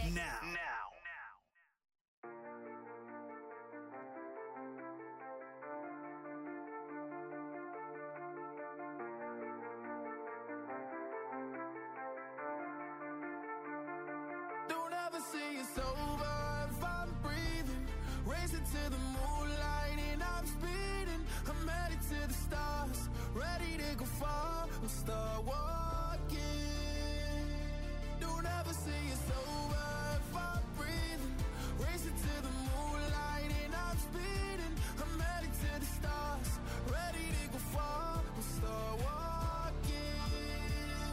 Don't ever say it's over if I'm breathing. Racing to the moonlight and I'm speeding. I'm headed to the stars, ready to go far. I'll start walking. Don't ever say it's over if I'm breathing. Racing to the moonlight and I'm speeding. I'm headed to the stars, ready to go far. I'll start walking.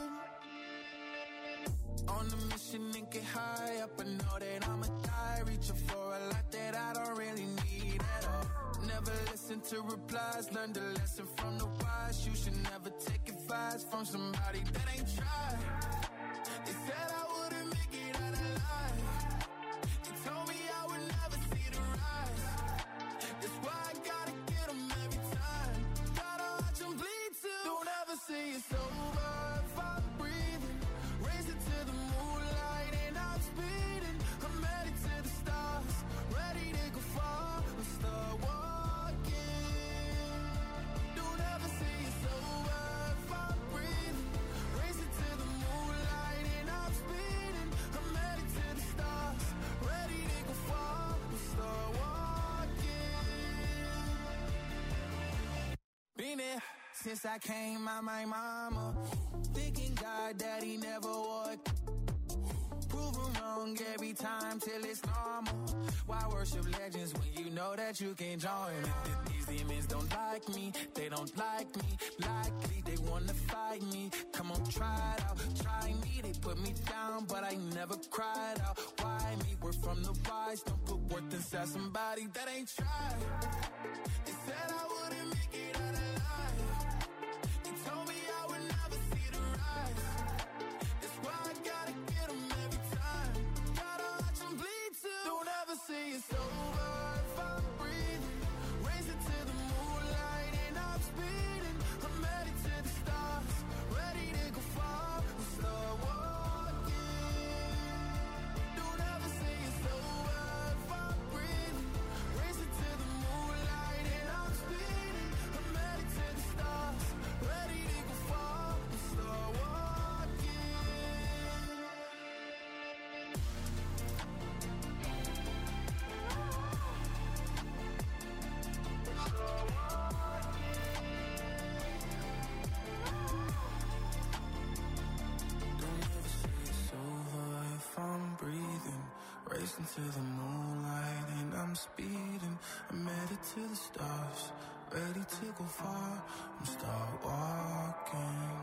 On a mission and get high up, I know that I'ma die. Reaching for a lot that I don't really need at all. Never listen to replies, learn the lesson from the wise. You should never take advice from somebody that ain't tried. They said I wouldn't make it out alive. They told me I would never see the rise. That's why I gotta get them every time. Gotta watch them bleed too. Don't ever say it's over if I'm breathing. Racing to the moonlight and I'm speeding. I'm headed to the stars, ready to go far. I'll start walking. Don't ever say it's over if I'm breathing. Racing to the moonlight and I'm speeding. I'm headed to the stars, ready to go far. I'll start walking. Been there since I came out my mama. Thinking God that he never would. Proven wrong every time till it's normal. Why worship legends when you know that you can't join? These demons don't like me, they don't like me. Likely they wanna fight me. Come on, try it out, try me. They put me down, but I never cried out. Why me? We're from the wise, don't put worth inside somebody that ain't tried. They said I wouldn't make it out alive. They told me I would never see the rise. That's why I gotta get them every time. Gotta watch them bleed too. Don't ever say it's over if I'm breathing. Racing to the moonlight and I'm speeding. I'm headed to the stars, ready to go far. I'll start walking. Don't ever say it's over if I'm breathing. Racing to the moonlight and I'm speeding. I'm headed to the stars, ready to go far. I'll start walking. Don't ever say it's over if I'm breathing. Racing to the moonlight and I'm speeding. I'm headed to the stars, ready to go far. I'm start walking.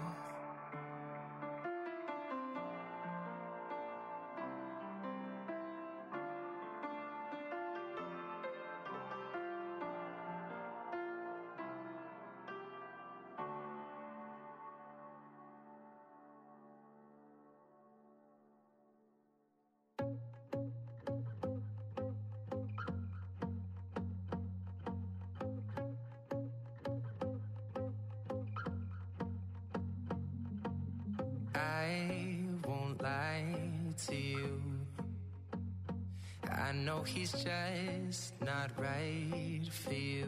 I won't lie to you. I know he's just not right for you.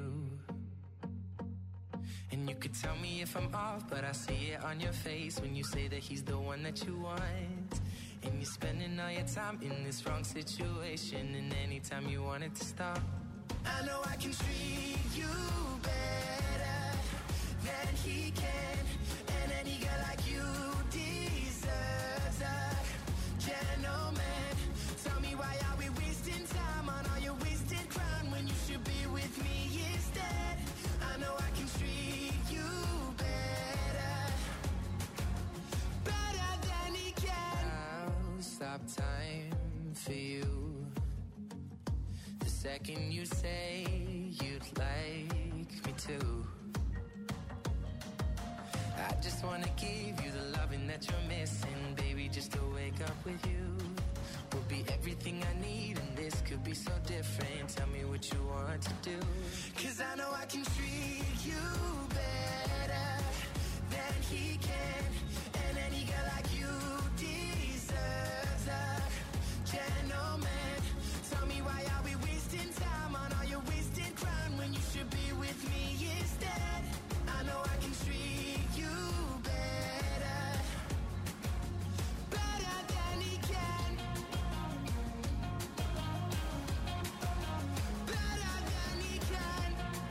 And you could tell me if I'm off, but I see it on your face when you say that he's the one that you want. And you're spending all your time in this wrong situation, and anytime you want it to stop, I know I can treat you better than he can. And any girl like you deserves a gentleman. Tell me, why are we wasting time on all your wasted crime when you should be with me instead? I know I can treat you better, better than he can. I'll stop time for you the second you say you'd like me to. I just wanna give you the loving that you're missing, baby, just to wake up with you will be everything I need, and this could be so different. Tell me what you want to do, 'cause I know I can treat you better than he can. And any girl like you deserves a gentleman. Tell me why are we wasting time on all your wasted crown when you should be with me instead. I know I can treat you better, better than he can, better than he can.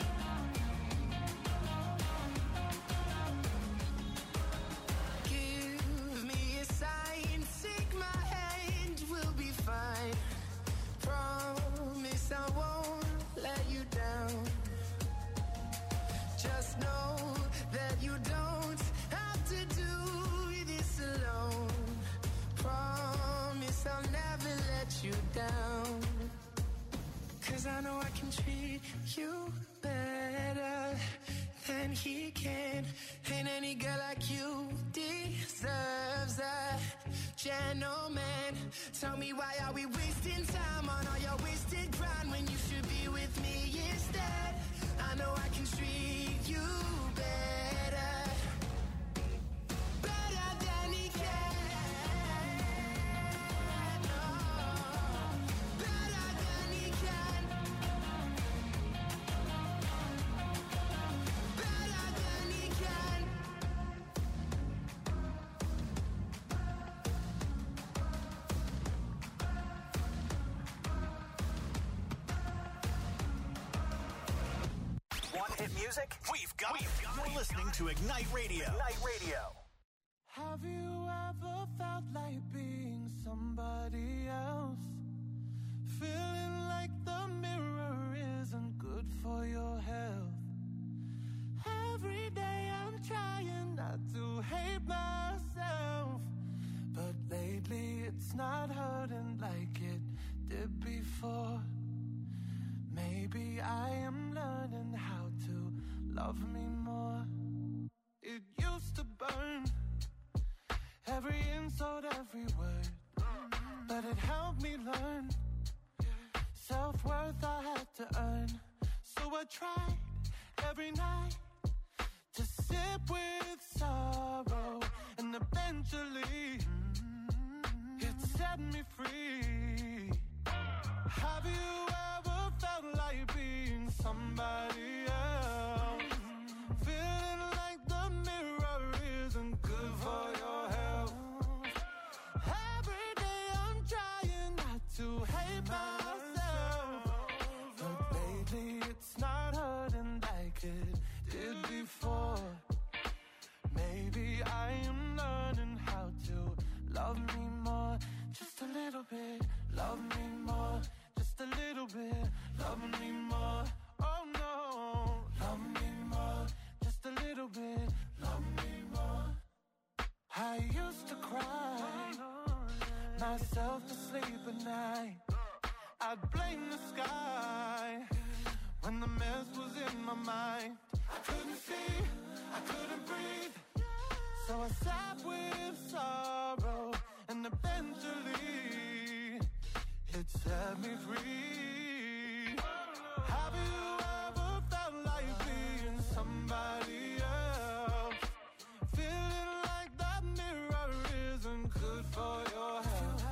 Give me a sign, take my hand, we'll be fine. Promise I won't let you down. Just know that you don't have to do this alone. Promise I'll never let you down. 'Cause I know I can treat you better than he can. And any girl like you deserves a gentleman. Tell me why are we wasting time on all your wasted grind when you should be with me instead. I know I can treat you better, better than he can. Oh, better than he can, better than he can. Want hit music? We've got it. You're listening to Ignite Radio. Ignite Radio. Have you ever felt like being somebody else? Feeling like the mirror isn't good for your health. Every day I'm trying not to hate myself, but lately it's not hurting like it did before. Maybe I am learning how to love me more. It used to burn, every insult, every word, but it helped me learn self-worth I had to earn. So I tried every night to sit with sorrow, and eventually it set me free. Have you ever felt like being somebody else? Feeling like the mirror isn't good for your health. Every day I'm trying not to hate myself, but lately it's not hurting like it did before. Maybe I am learning how to love me more, just a little bit. Love me more, just a little bit. Love me more, oh no. Love me more, just a little bit. Love me more. I used to cry myself to sleep at night. I'd blame the sky when the mess was in my mind. I couldn't see, I couldn't breathe, so I sat with sorrow, and eventually it set me free. Have you ever felt like being somebody else? Feeling like that mirror isn't good for your health.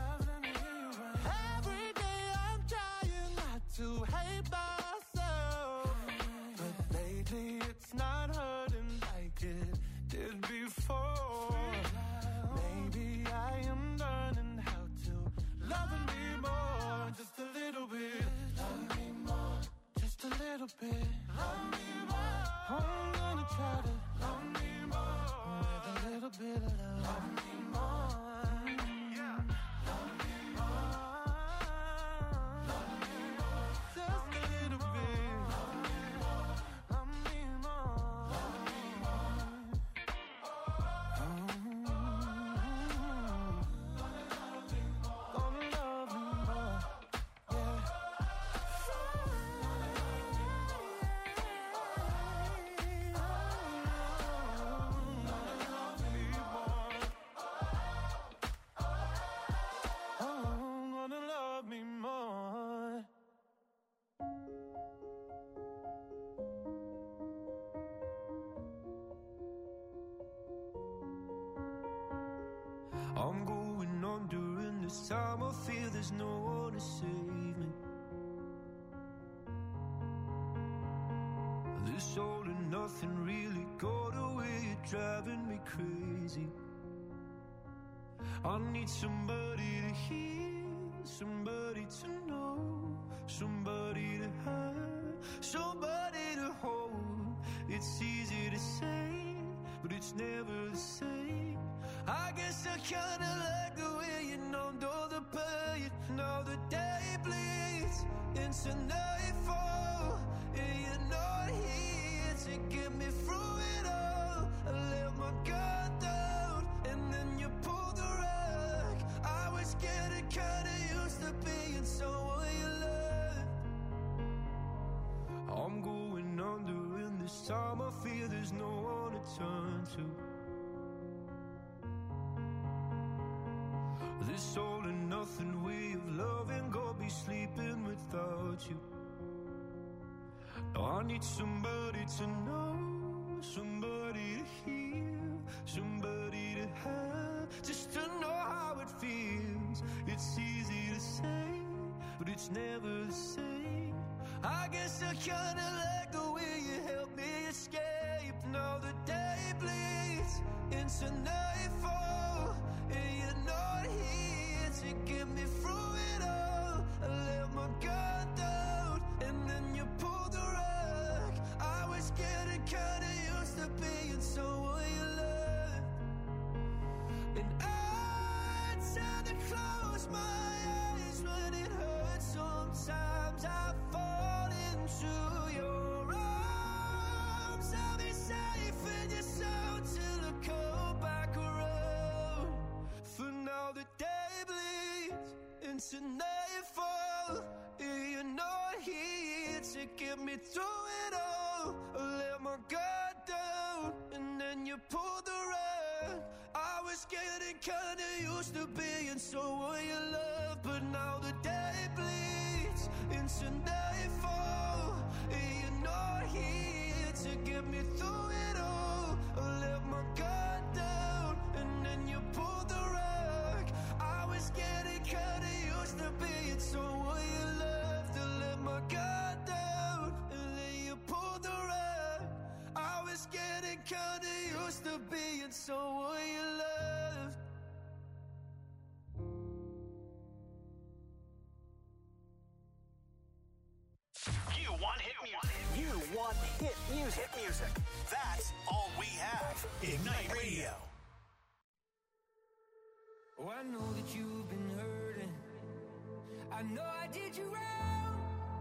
Every day I'm trying not to hate myself, but lately it's not hurting like it did before. Maybe I am learning how to love me more, just a little bit. this time I feel there's no one to save me. This all and nothing really got away, you're driving me crazy. I need somebody to hear, somebody to know, somebody to have, somebody to hold. It's easy to say, but it's never the same. I guess I kinda like the way you numbed all the pain. Now the day bleeds into nightfall, and you're not here to get me through it all. I let my guard down, and then you pulled the rug. I was getting kinda used to being someone you loved. I'm going under, and this time I feel there's no one to turn to. This all and nothing way of loving, go be sleeping without you. Now I need somebody to know, somebody to hear, somebody to have, just to know how it feels. It's easy to say, but it's never the same. I guess I kinda like the way you helped me escape. Now the day bleeds into nightfall, and you're not here to get me through it all. I let my guard down, and then you pulled the rug. I was getting kinda used to being someone you loved. And I tend to close my eyes when it hurts. Sometimes I fall into your arms. I'll be safe in your soul till I come back around. For now the day bleeds into nightfall, and you're not here to get me through it all. I let my guard down, and then you pulled the rug. I was getting kinda used to being someone you love, but now the day bleeds into nightfall, and you're not here to get me through it all. I let my guard down, and then you pulled the rug. I was getting kinda used to being someone you loved. I let my guard down, and then you pulled the rug. I was getting kinda used to being someone you loved. You want hit music. You want hit music. Hit music. That's all we have. Ignite Radio. Oh, I know that you've been hurting. I know I did you wrong,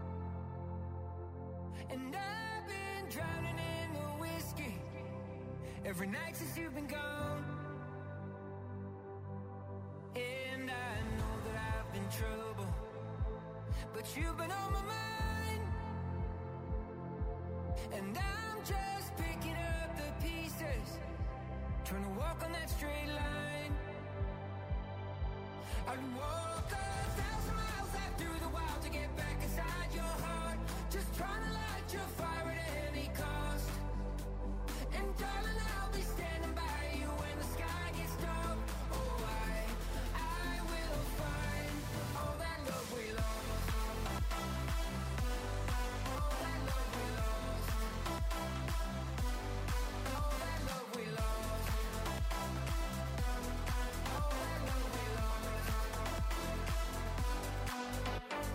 and I've been drowning in the whiskey every night since you've been gone. And I know that I've been trouble, but you've been on my mind. And I'm just picking up the pieces, trying to walk on that straight line. I'd walk 1,000 miles out through the wild to get back inside your heart, just trying to light your fire at any cost. And darling, I'll be standing by you when the sky gets dark. Oh, I will find all that love we lost, all that love we lost, all that love we lost, all that love we lost.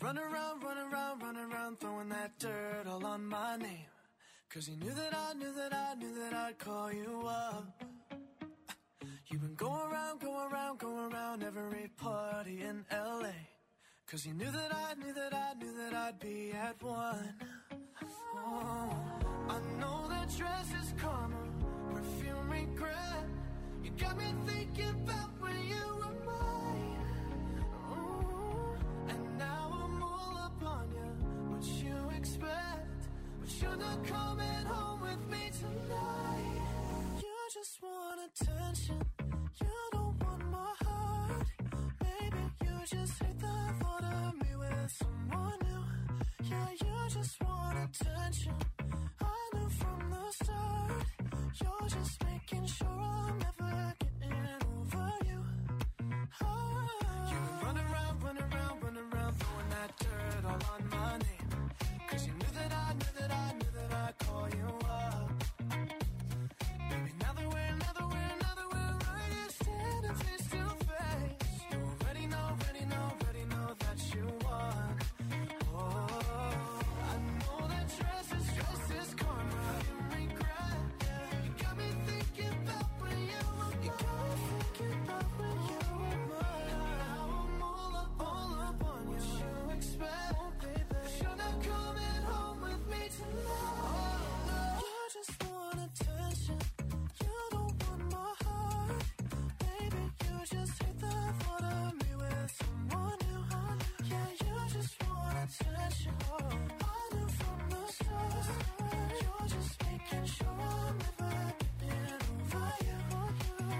run around, throwing that dirt all on my name. Cause you knew that I'd call you up. You've been going around every party in LA. Cause you knew that I'd be at one. Oh, I know that dress is karma, perfume regret. You got me thinking about when you were mine. Oh, and now I'm all up on you. What you expect? But you're not coming home with me tonight. You just want attention. You don't want my heart. Maybe you just hate the thought of me with someone new. Yeah, you just want attention. I knew from the start. You're just making sure I'm never getting over you. Oh, you run around, throwing that dirt all on my name. Cause you knew that I'd call you up. Baby, now that we're right here standing face to face, you already know that you won. Oh, I know that dress is karma, you regret. You got me thinking about when you were mine. Now I'm all up on you. What you expect? Oh, baby, you're not coming home with me tonight. You just want attention. You don't want my heart. Baby, you just hate the thought of me with someone new. Yeah, you just want attention. I knew from the start. You're just making sure I'm never getting over you. What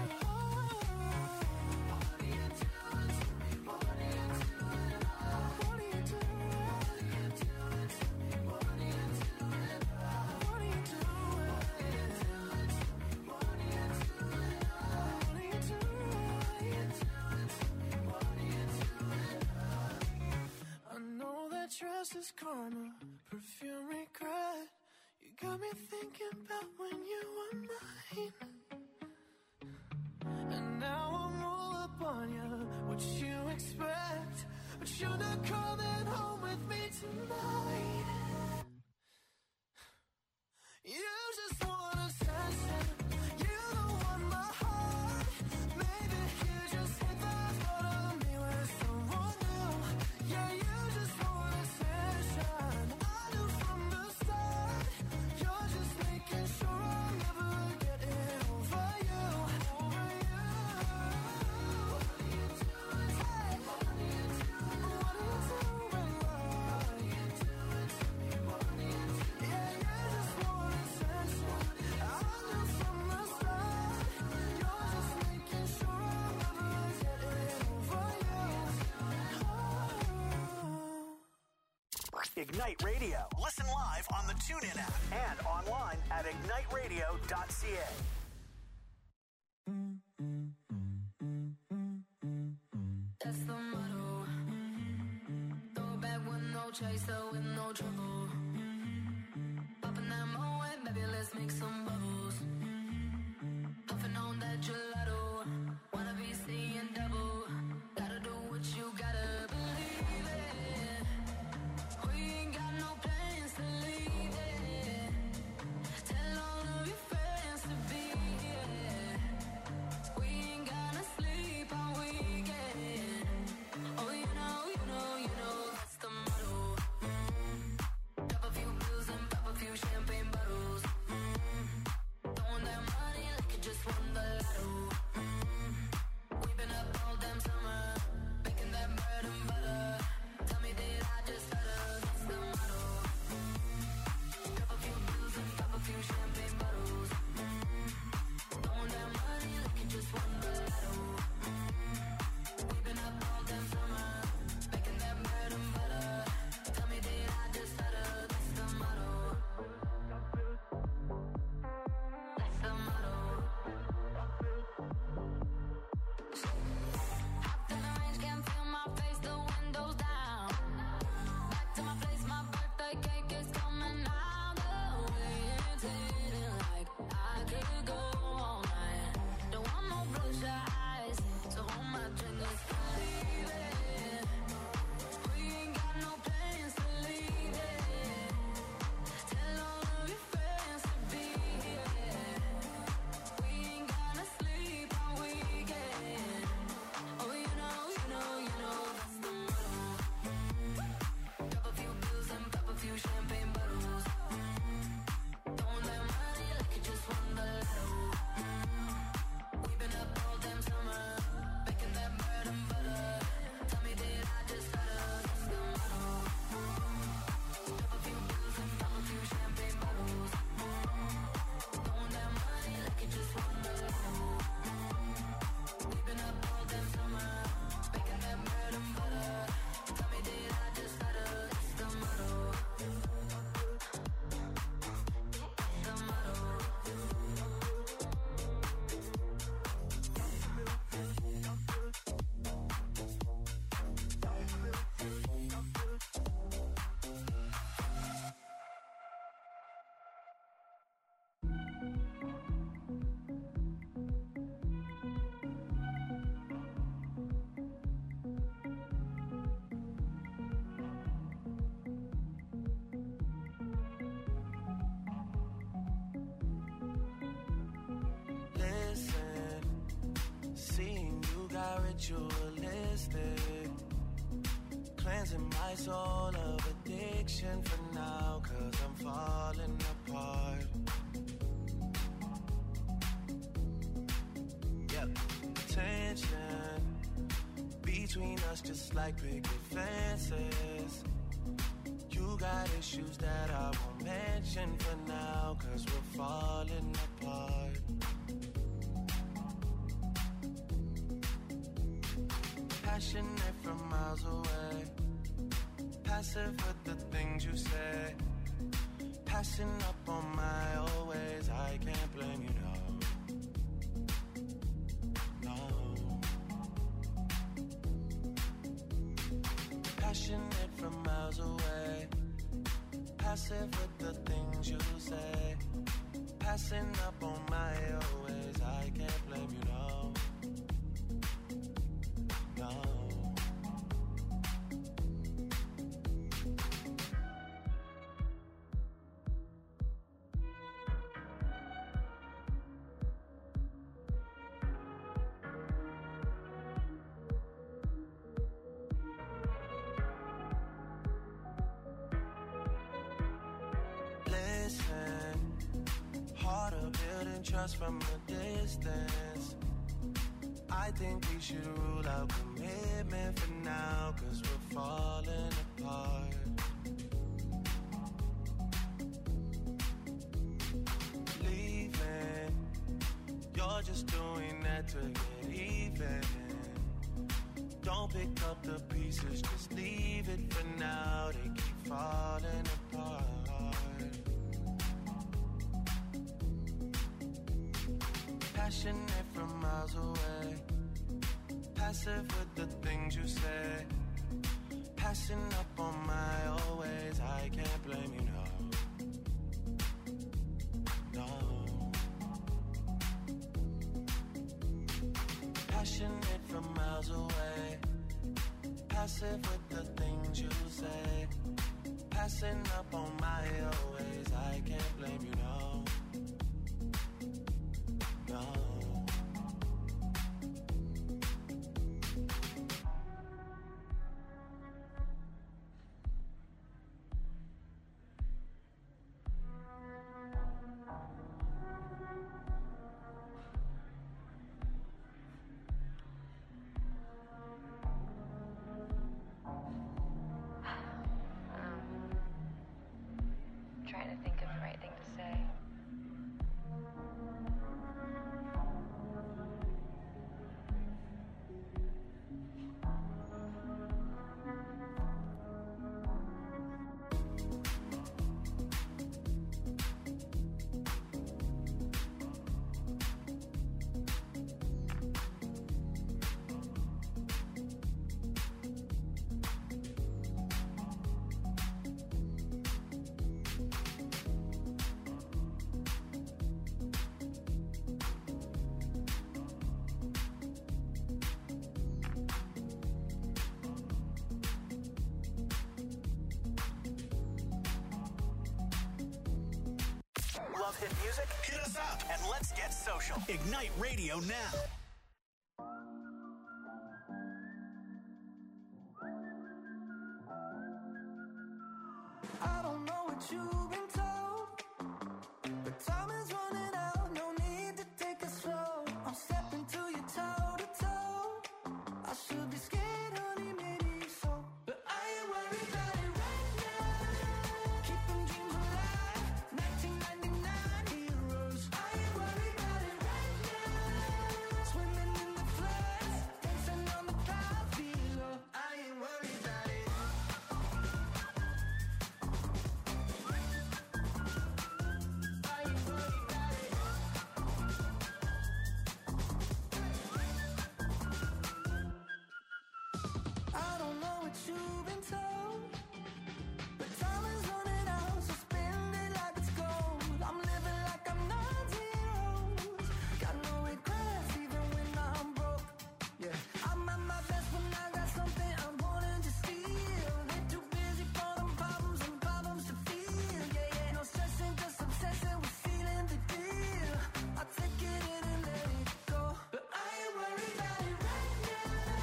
are you doing to me? What are you doing? What are you doing? To me? What are you doing? What are you doing? What are you doing? I know that dress is karma, perfume regret. You got me thinking about when you were mine. And now I'm all up on you. What you expect? But you're not coming home with me tonight. You just want attention. You don't want my heart. Maybe you just hate the thought of me with someone new. Yeah, you just want attention. I knew from the start. You're just making sure I'm never getting over you. What are you doing? Hey, what are you doing? What are you doing? What are you doing? Yeah, you just want attention. I knew from the start. You're just making sure I'm never getting over you. Ignite Radio. Listen live on the TuneIn app and online at igniteradio.ca. That's the motto. Throw it back with no chaser, with no trouble. Popping that Moet, baby, let's make some bubbles. Puffing on that gelato. Wanna be seeing double. Gotta do what you gotta believe it. We ain't got no plans to leave it. Tell all of your friends to be here. We ain't gonna sleep all weekend. Oh, you know, that's the motto. Drop a few pills and pop a few champagne bottles. Throwing ritualistic, cleansing my soul of addiction for now, 'cause I'm falling apart. Yep, tension between us just like picket fences. You got issues that I won't mention for now, 'cause we're falling apart. Passionate from miles away, passive with the things you say, passing up on my always. I can't blame you, no. No. Passionate from miles away, passive with the things you say, passing up on my always. I can't blame you, no. No. Listen, harder building trust from a distance. I think we should rule out commitment for now, 'cause we're falling apart. Leaving, you're just doing that to get even. Don't pick up the pieces, just leave it for now. They keep falling apart. Passionate from miles away, passive with the things you say, passing up on my always. I can't blame you, no. No. Passionate from miles away, passive with the things you say, passing up on my always. I can't blame you, no. No. Trying to think of the right thing to say. Love hit music? Hit us up and let's get social. Ignite Radio now. I don't know what you've been told, but time is running out. No need to take it slow. I'm stepping to you toe to toe. I should be scared, honey, maybe so, but I ain't worried about it right now. Keeping dreams alive, 1999 heroes. I ain't worried about it right now. Swimming in the floods, dancing on the clouds below. I ain't worried about it. I don't know what you've been told, but time is running out, so spend it like it's gold. I'm living like I'm 9 zeros. Got no regrets even when I'm broke. Yeah, I'm at my best when I got something I'm wanting to steal. They're too busy for them problems and problems to feel. Yeah, yeah, no stressing, just obsessing with feeling the deal. I take it in and let it go, but I ain't worried about it right now.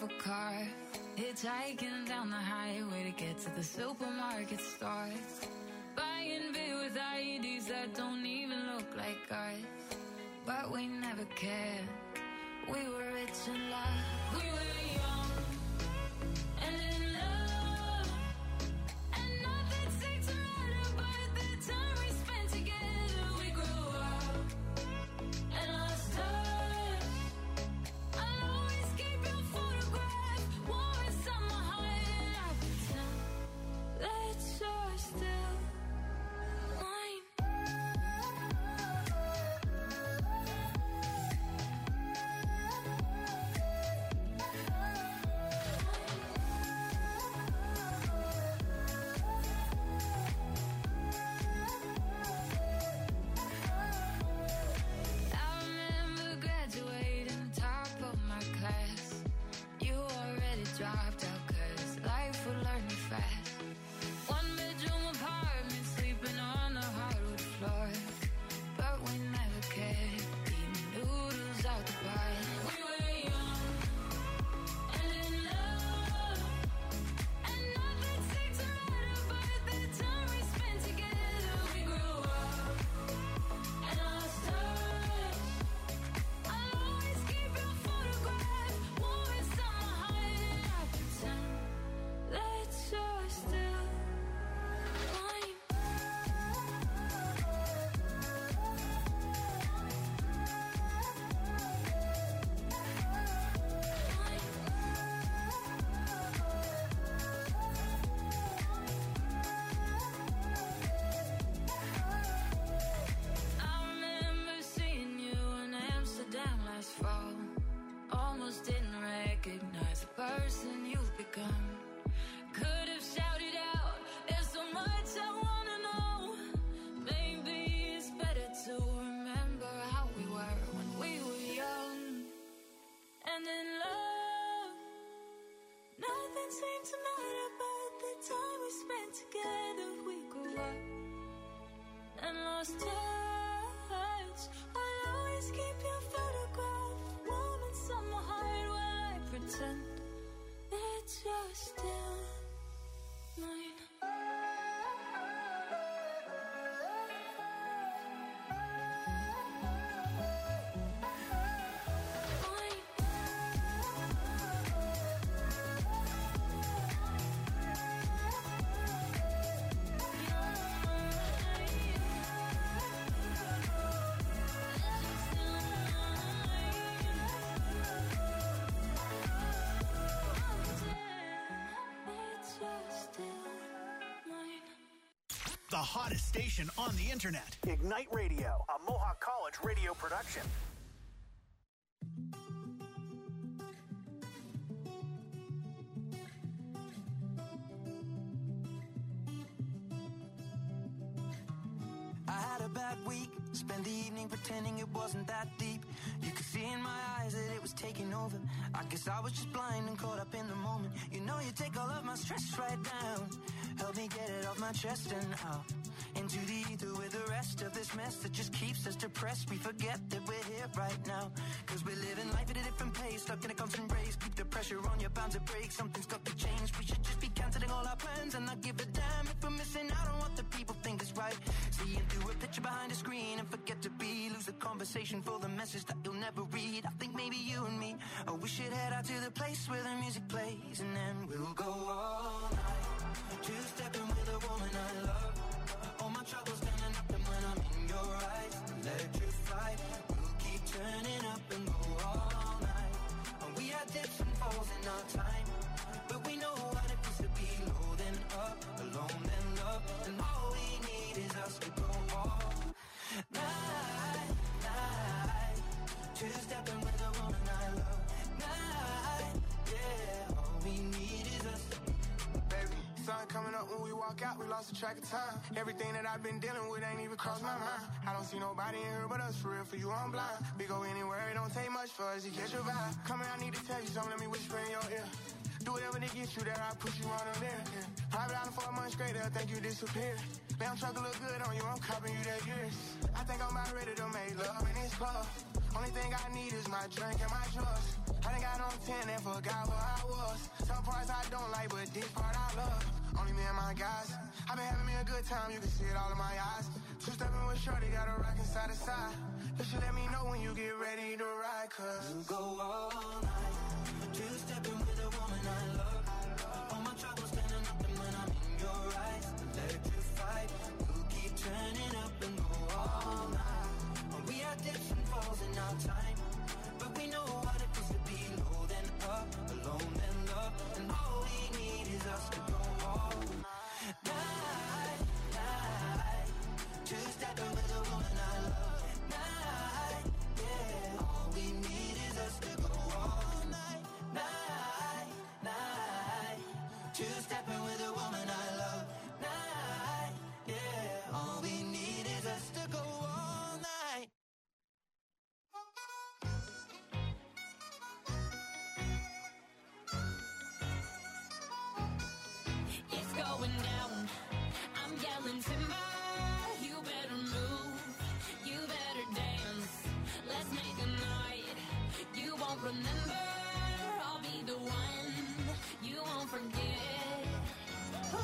of a car, hitchhiking down the highway to get to the supermarket store, buying beer with IEDs that don't even look like ours. But we never cared. We were rich and loved. We were young and in love, and nothing seemed to matter but the time we spent together. We grew up and lost touch. I'll always keep your photograph warm inside my heart, and I pretend that you're still mine. I remember graduating top of my class. You already dropped out 'cause life would learn you fast. One bedroom apartment, sleeping on the hardwood floor. But we never cared, eating noodles out the bar. We were young and in love, and nothing seemed to matter but the time we spent together. We grew up and lost touch. I'll always keep your photograph warm inside my heart, and I pretend that you're still mine. I remember seeing you in Amsterdam last fall. Almost didn't recognize the person you've become. Could have shouted out, there's so much I wanna know. Maybe it's better to remember how we were when we were young and in love. Nothing seemed to matter but the time we spent together. We grew up and lost touch. I'll always keep your photograph warm inside my heart while I pretend that you're still mine. The hottest station on the internet. Ignite Radio, a Mohawk College radio production. I had a bad week, spent the evening pretending it wasn't that deep. You could see in my eyes that it was taking over. I guess I was just blind and caught up in the moment. You know you take all of my stress right down. Help me get it off my chest and out into the ether with the rest of this mess that just keeps us depressed. We forget that we're here right now, 'cause we're living life at a different pace, stuck in a constant race. Keep the pressure on, you're bound to break. Something's got to change. We should just be cancelling all our plans and not give a damn if we're missing out on what the people think is right. Seeing through a picture behind a screen and forget to be. Lose the conversation for the message that you'll never read. I think maybe you and me, oh, we should head out to the place where the music plays, and then we'll go all night, two-stepping with a woman I love. All my troubles standing up, and when I'm in your eyes, electrified. We'll keep turning up and go all night. And we had dips and falls in our time, but we know what it feels to be low then up, alone then love, and all we need is us to go all night, night. Two-stepping with a woman I love. Night, yeah. All we need is us. Baby, sun coming up when we walk out, we lost the track of time. Everything that I've been dealing with ain't even crossed my mind. I don't see nobody in here but us, for real, for you I'm blind. We go anywhere, it don't take much for us to catch your vibe. Come here, I need to tell you something, let me whisper in your ear. Do whatever to get you there, I'll put you on there. Yeah. Private island for a month straight, they'll think you disappeared. Damn truck look good on you, I'm copping you that years. I think I'm about ready to make love in this club. Only thing I need is my drink and my drugs. I done got on 10 and forgot who I was. Some parts I don't like, but this part I love. Only me and my guys. I been having me a good time, you can see it all in my eyes. Two-stepping with Shorty, got a rockin' side to side. You should let me know when you get ready to ride, cause you go all night. Two-stepping with a woman I love. All my troubles standing up, and when I'm in your eyes, electrified. We'll keep turning up and go all night. We had dips and falls in our time, but we know what it is to be low then up, alone then love, and all we need is us to go all night, night. Two-stepping with a woman I love. Night, yeah. All we need is us to go all night, night, night. Two-stepping with a woman I love. Night, yeah. All we need is us to go all night. It's going down. I'm yelling timber. You better move. You better dance. Let's make a night you won't remember. I'll be the one you won't forget. Ooh,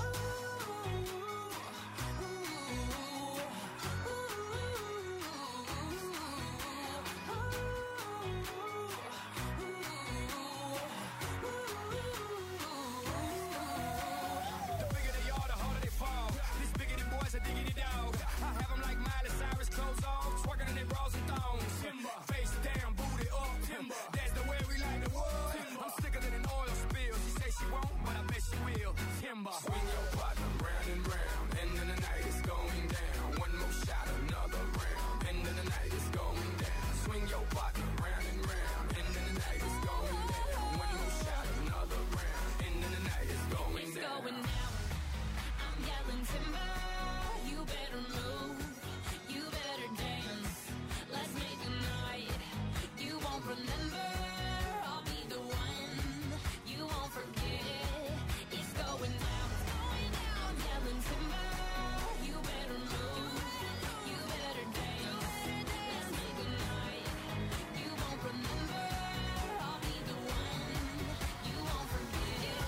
The bigger they are, the harder they fall. These biggity boys are diggity dog. I have them like Miley Cyrus, clothes off, twerking in their bras and thongs. Timber. Face down, booty up. Timber. That's the way we like the world. Timber. I'm sicker than an oil spill. She say she won't, but I bet she will. Timber. Swing your partner round and round, and then the night is going down. One more shot, another round, and then the night is going down. Swing your partner round and round, and then the night is going down. One more shot, another round, and then the night is going it's down. going down. I'm yelling timber. You better move. You better dance. Let's make a night you won't remember. I'll be the one you won't forget. It's going down. I'm yelling timber. You better move. You better dance. Let's make a night you won't remember. I'll be the one you won't forget.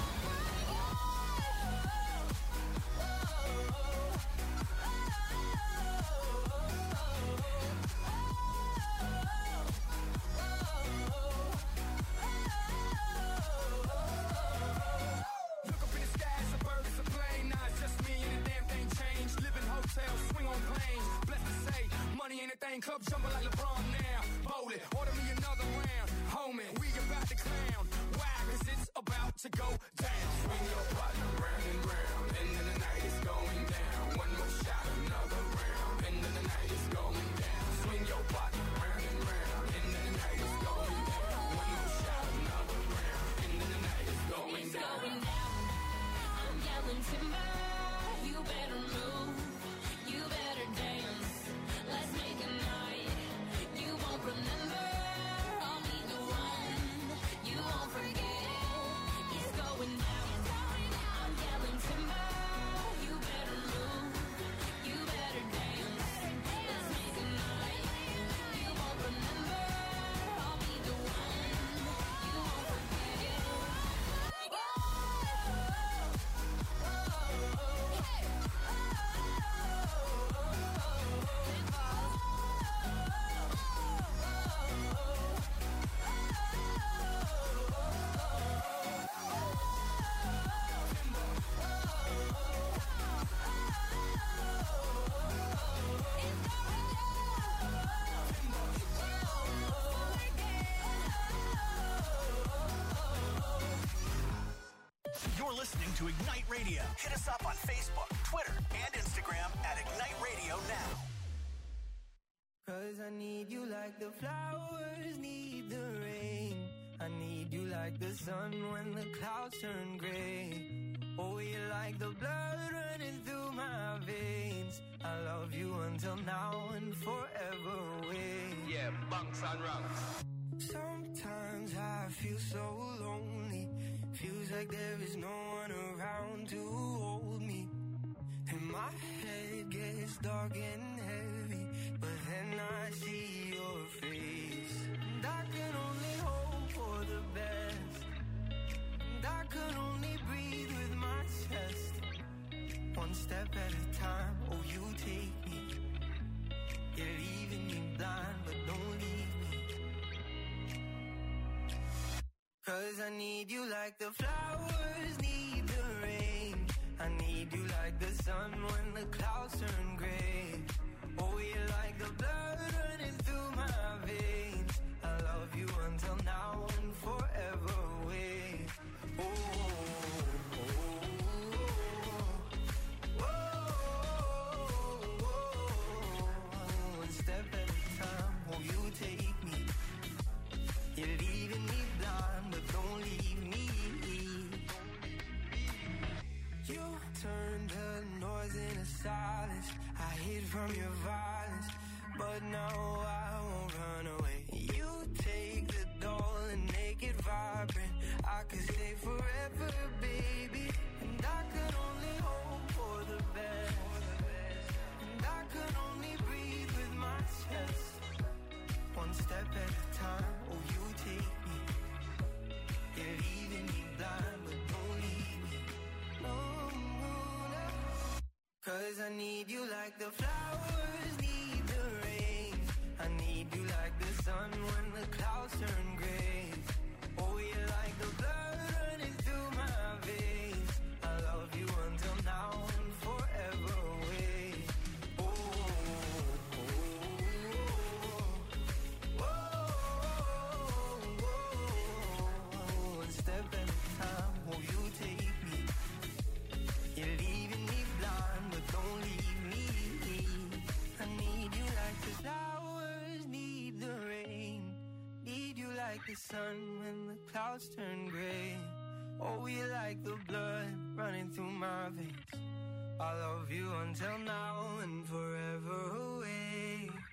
Look up in the sky, it's a bird, it's a plane. Nah, it's just me and the damn thing changed. Live in hotels, swing on planes. Blessed to say, money ain't a thing. Club jumping like LeBron now. Bowl it, order me another round. Homie, we about to clown. Why? Cause it's about to go down. Swing your partner round and round, and then the night is going down. One more shot, another round, and then the night is going down. Swing your partner round and round, and then the night is going down. One more shot, another round, and then the night is going It's down. going down. I'm yelling timber. You better move. You better dance. Let's make a night you won't remember. I'll be the one you won't forget. It's going down. I'm yelling timber. You better move. You better dance. Let's make a night you won't remember. I'll be the one you won't forget. You're listening to Ignite Radio. Hit us up on Facebook, Twitter, and Instagram at Ignite Radio Now. Cause I need you like the flowers need the rain. I need you like the sun when the clouds turn gray. Oh, you're like the blood running through my veins. I love you until now and forever away. Yeah, bunks and ranks. Sometimes I feel so lonely. Feels like there is no one around to hold me. And my head gets dark and heavy, but then I see your face. And I can only hope for I need you like the flowers need the rain. I need you like the sun when the clouds turn gray. Oh, you're like the blood running through my veins. I love you until now and forever away. Oh, one step at a time, oh, you take me. You're leaving me blind, but don't leave me. You turned the noise into silence. I hid from your violence, but now I won't run away. You take the doll and make it vibrant. I could stay forever, baby. And I could only hope for the best. And I could only breathe with my chest. One step at a time, oh, you take me. You're leaving me blind, but don't leave me. No, no. 'Cause I need you like the flowers need the rain. I need you like the sun when the clouds turn gray. Oh, you're like the blood running through my veins. I love you until now and forever away. Oh, one step at a time, oh, you take me. You're leaving me blind, but don't leave me. I need you like the flowers need the rain. Need you like the sun when the clouds turn gray. Oh, you like the blood running through my veins. I love you until now and forever away.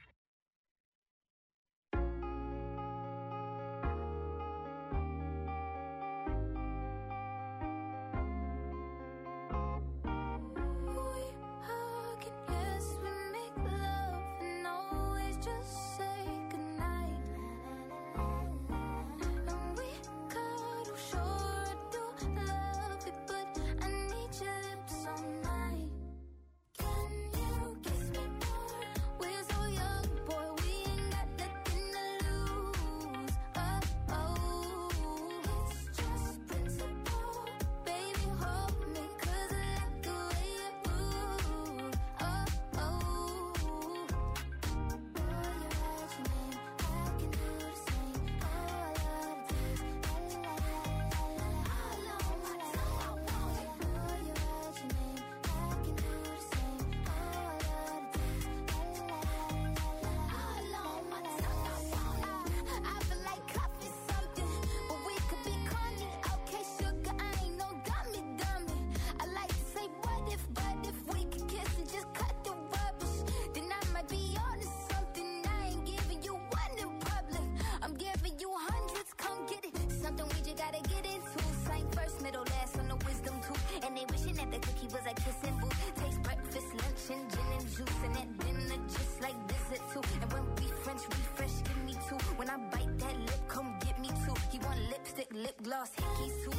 Gloss, hickeys too.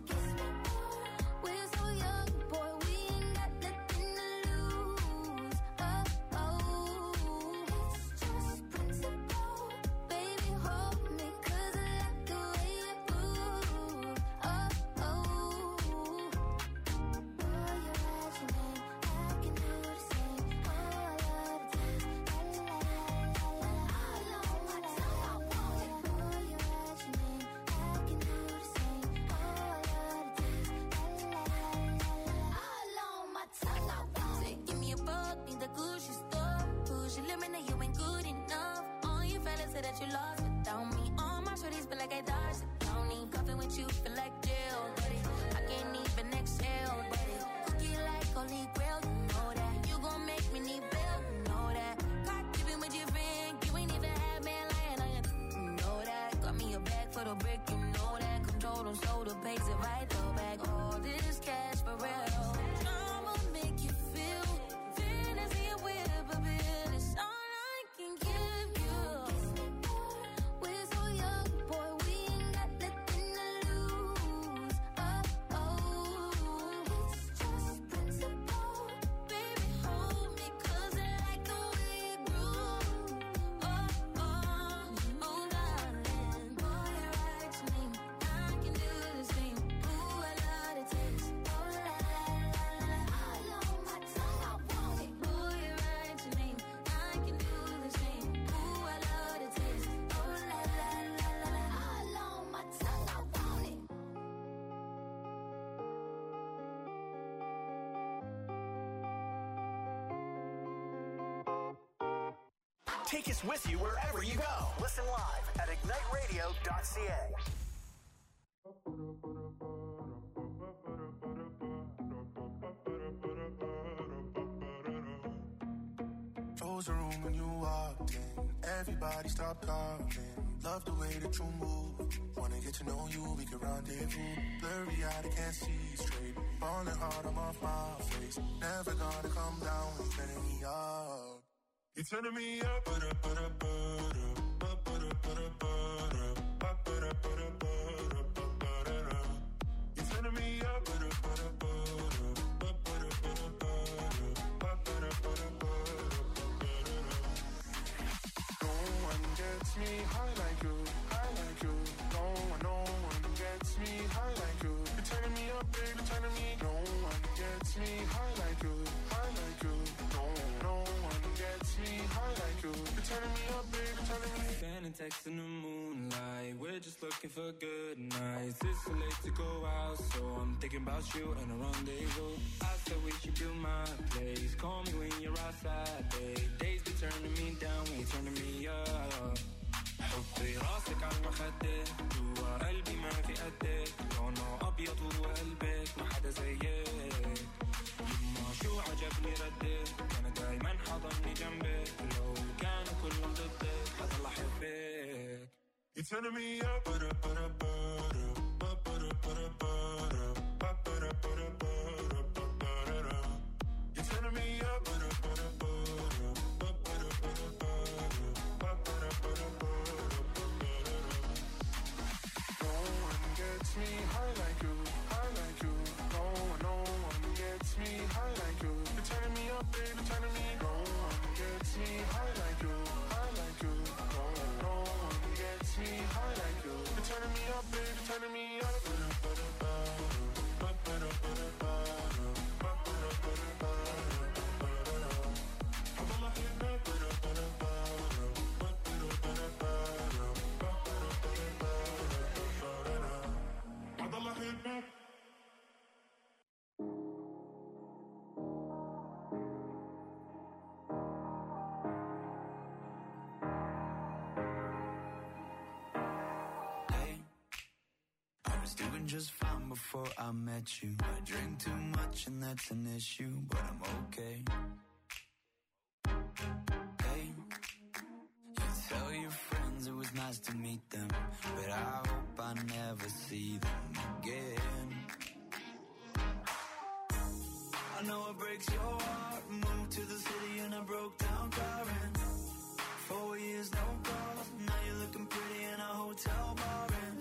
We're so young, boy, we ain't got nothing to lose. Oh, it's just principle. Baby, hold me, 'cause I like the way you move. Oh, boy, you write your name, I can do the same. All of the time, all on my tongue, I want it. Boy, you write your name, I can do the same. All on my tongue, I want it. Give me a buck, need the Gucci store. Push your limit, now you ain't good enough. All your fellas say that you lost without me. All my shorties feel like I dodged the county. Coffee with you feel like jail, buddy. I can't even exhale, buddy. Cookie like holy grail, you know that. You gon' make me need bail, you know that. Got keeping with your friend, you ain't even had man lying on you, you know that. Got me a bag for the brick, you know that. Control them, so the pays it right, throw back all this cash for real. I'ma make you feel fantasy with a bill. It's all I can give you. We're so young, boy, we ain't got nothing to lose. It's just principle. Baby, hold me, 'cause I like the way you groove. Oh, darling. Boy, you write your Take us with you wherever you go. Listen live at igniteradio.ca. Close the room when you walked in. Everybody stop talking. Love the way that you move. Wanna get to know you, we can rendezvous. Blurry eyed, I can't see straight. Falling hard, I'm off my face. Never gonna come down, you're turning me up. You're turning me up, You're turning me up, gets me high like you, no one gets me high like you. You're turning me up, baby, turning me. No one gets me high like you, no one gets me high like you. You're turning me up, baby, turning me. Sending texts in the moonlight, we're just looking for good nights. It's so late to go out, so I'm thinking about you and a rendezvous. I said we should do my place. Call me when you're outside, babe. Days be turning me down, when you're turning me up. حطي راسك على المخدة جوا قلبي ما في قدك لونه أبيض وقلبك ما حدا زيك يما شو عجبني ردك أنا دايما حضني جنبك لو كانوا كلهم ضدك حضل أحبك. You're turning me up, You're turning me up, me high like you, no one gets me high like you. You're turning me up, baby, turning me. No one gets me high like you, no one gets me high like you. You're turning me up, baby, turning me up. Doing just fine before I met you. I drink too much and that's an issue, but I'm okay. Hey, you tell your friends it was nice to meet them, but I hope I never see them again. I know it breaks your heart. Moved to the city and I broke down crying. 4 years, no calls. Now you're looking pretty in a hotel bar and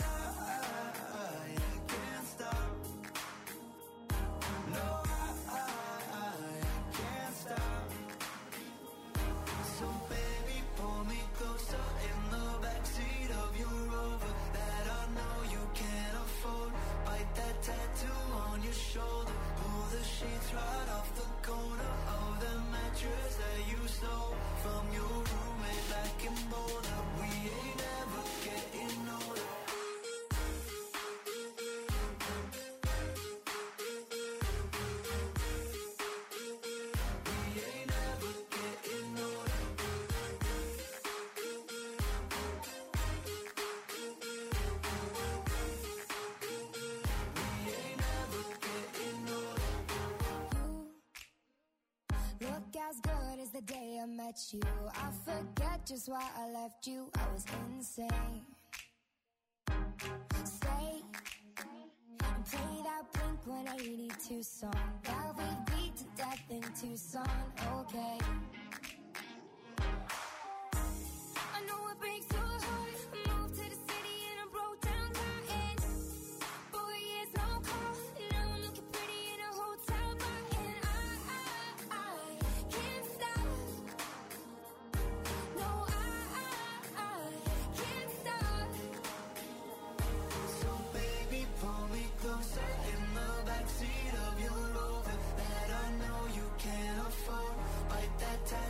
shoulder, pull the sheets right off the corner of the mattress that you stole from your roommate back in Boulder. We ain't ever getting older. We ain't ever getting older. Look as good as the day I met you. I forget just why I left you. I was insane. Stay and play that Blink-182 song that we beat to death in Tucson. Okay. I know it breaks your heart. Moved to the city and I broke down crying. 4 years, no call. Now I'm looking pretty in a hotel bar and I can't stop. No, I can't stop. So baby, pull me closer in the backseat of your Rover that I know you can't afford. Bite that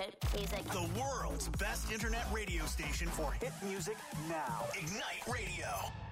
good music. The world's best internet radio station for hit music now. Ignite Radio.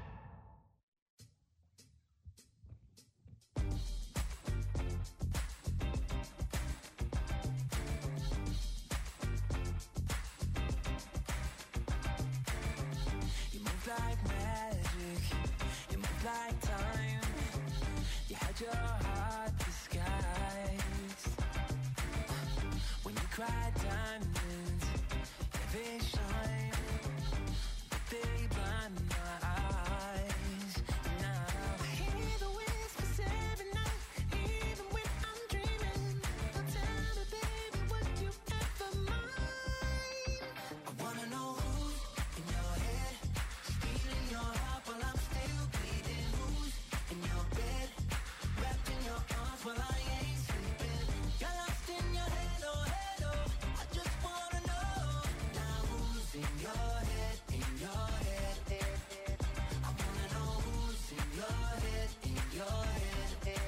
You move like magic, you move like time. You had your heart disguised. When you cry diamonds, yeah, they shine, but they blind my eyes. Now I hear the whispers every night, even when I'm dreaming. Now tell me, baby, would you ever mind? I wanna know who's in your head, stealing your heart while I'm still bleeding. Who's in your bed, wrapped in your arms while I ain't sleeping. You're lost in your head, oh head, oh. I just wanna know now who's in your head, in your head. I wanna know who's in your head, in your head.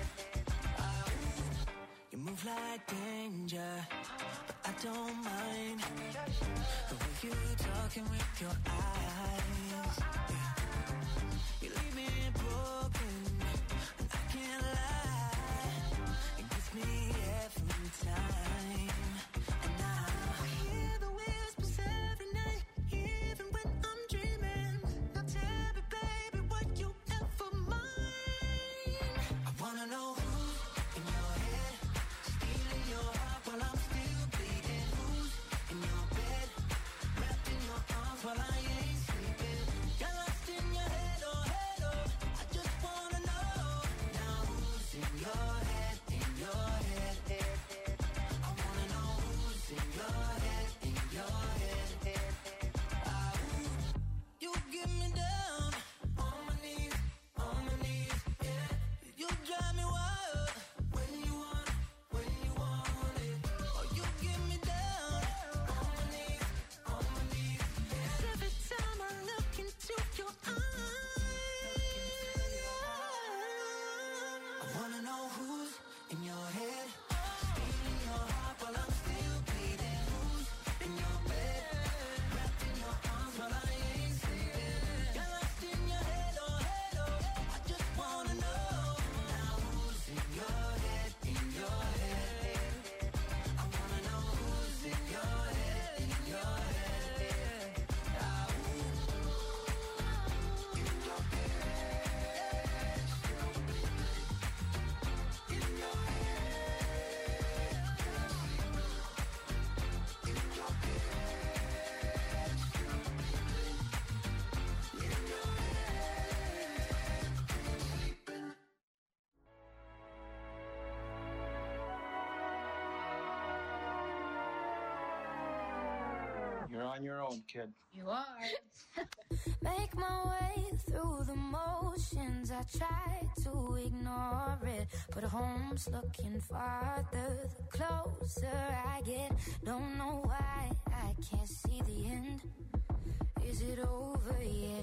You move like danger, but I don't mind the way you talking with your eyes. Yeah. You leave me broken, and I can't lie. It gets me every time. And now I hear the whispers every night, even when I'm dreaming. Now tell me, baby, would you ever mind? I wanna know who's in your head, stealing your heart while I'm still bleeding. Who's in your bed, wrapped in your arms while I ain't sleeping. You're lost in your head, oh head, oh. I just wanna know now who's in your head, in your head. I wanna know who's in your head, in your head. You get me down on my knees, yeah. You drive me wild when you want it. Oh, you get me down on my knees, yeah. Every time I look into your eyes, I wanna know who's in your head, stealing your heart while I'm still bleeding. Who's in your bed, wrapped in your arms while I ain't sleeping. You're lost in your head, oh head, oh. I just wanna know now who's in your head, in your head. I wanna know who's in your head, in your head. You're on your own, kid. You are. Make my way through the motions. I try to ignore it, but home's looking farther the closer I get. Don't know why I can't see the end. Is it over yet?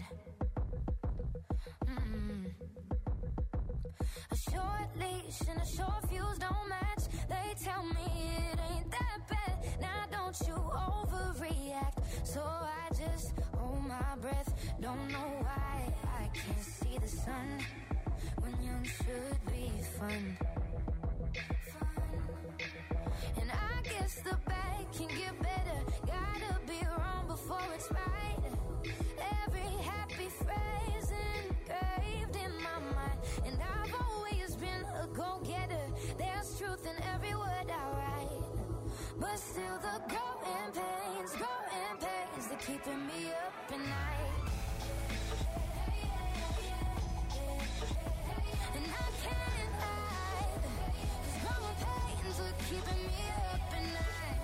A short leash and a short fuse don't match. They tell me it ain't that bad. Now don't you overreact. So I just hold my breath. Don't know why I can't see the sun when young should be fun. And I guess the bad can get better. Gotta be wrong before it's right. Every happy phrase engraved in my mind. And I've always been a go-getter. There's truth in every word I write. But still the growing pains, they're keeping me up at night. And I can't hide, 'cause growing pains are keeping me up at night.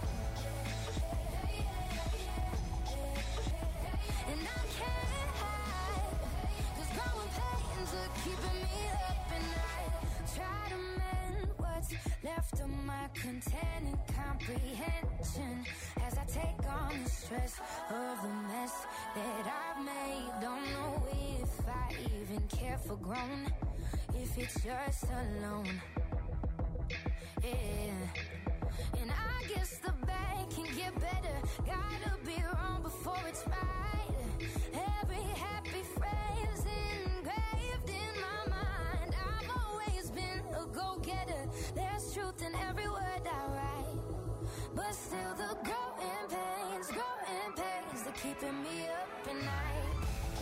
And I can't hide, 'cause growing pains are keeping me up at night. Try to mend what's left of my containing comprehension as I take on the stress of the mess that I've made. Don't know if I even care for grown, if it's just alone. Yeah. And I guess the bad can get better. Gotta be wrong before it's right. Every happy phrase engraved in my mind. I've always been a go-getter. There's truth in every word I write. But still the growing pains are keeping me up at night.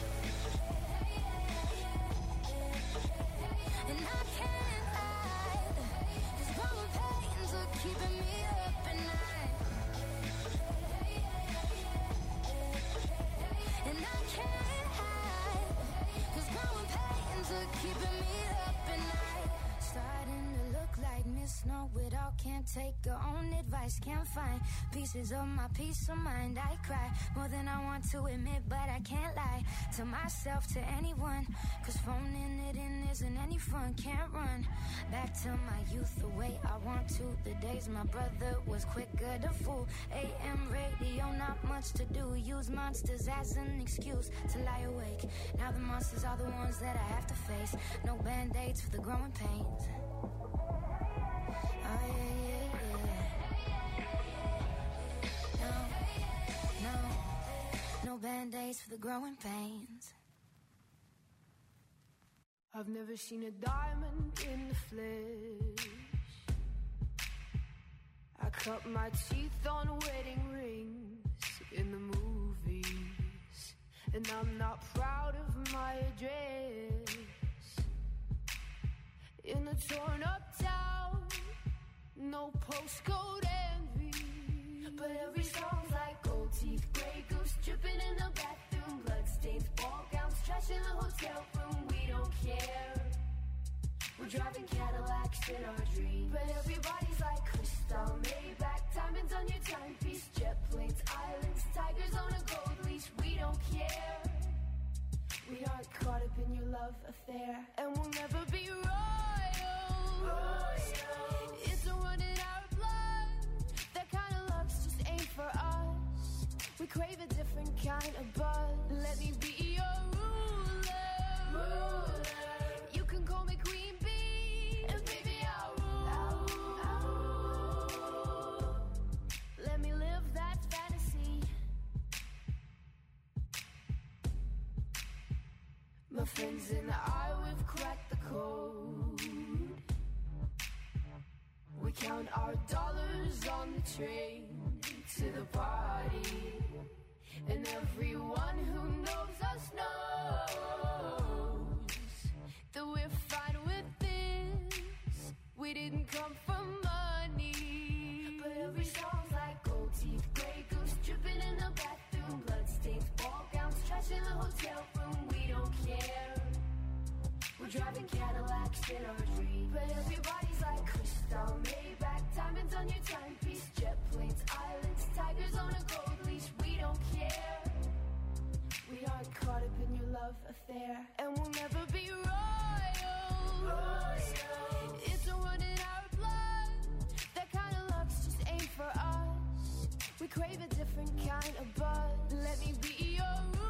And I can't hide, 'cause growing pains are keeping me up at night. And I can't hide, 'cause growing pains are keeping me up at night. Starting to look like Miss Know It All, can't take her own advice, can't find pieces of my peace of mind. I cry more than I want to admit, but I can't lie to myself, to anyone, 'cause phoning it in isn't any fun. Can't run back to my youth the way I want to. The days my brother was quicker to fool. AM radio, not much to do. Use monsters as an excuse to lie awake. Now the monsters are the ones that I have to face. No band-aids for the growing pains. Oh yeah, yeah, yeah. No band-aids for the growing pains. I've never seen a diamond in the flesh. I cut my teeth on wedding rings in the movies, and I'm not proud of my address. In a torn up town, no postcode envy, but every song's like gold teeth, grey goose dripping in the bathroom, bloodstains, ball gowns, trash in the hotel room. We don't care. We're driving Cadillacs in our dreams, but everybody's like crystal, Maybach, diamonds on your timepiece, jet planes, islands, tigers on a gold leash. We don't care. We aren't caught up in your love affair, and we'll never be royals. It's a run in our blood. That kind of love's just ain't for us. We crave a different kind of buzz. Let me be your ruler. You can call me Queen Bee, and baby I'll rule. Let me live that fantasy. My friends and I, we've cracked the code. We count our dollars on the train to the party, and everyone who knows us knows that we're fine with this. We didn't come for money, but every song's like gold teeth, grey goose dripping in the bathroom, bloodstains, ball gowns, trash in the hotel room. We don't care. We're driving Cadillacs in our dreams, but everybody's like crystal, Maybach, diamonds on your timepiece, jet planes, islands, tigers on a gold leash. We don't care. We aren't caught up in your love affair, and we'll never be royals. It's a run in our blood. That kind of love's just ain't for us. We crave a different kind of buzz. Let me be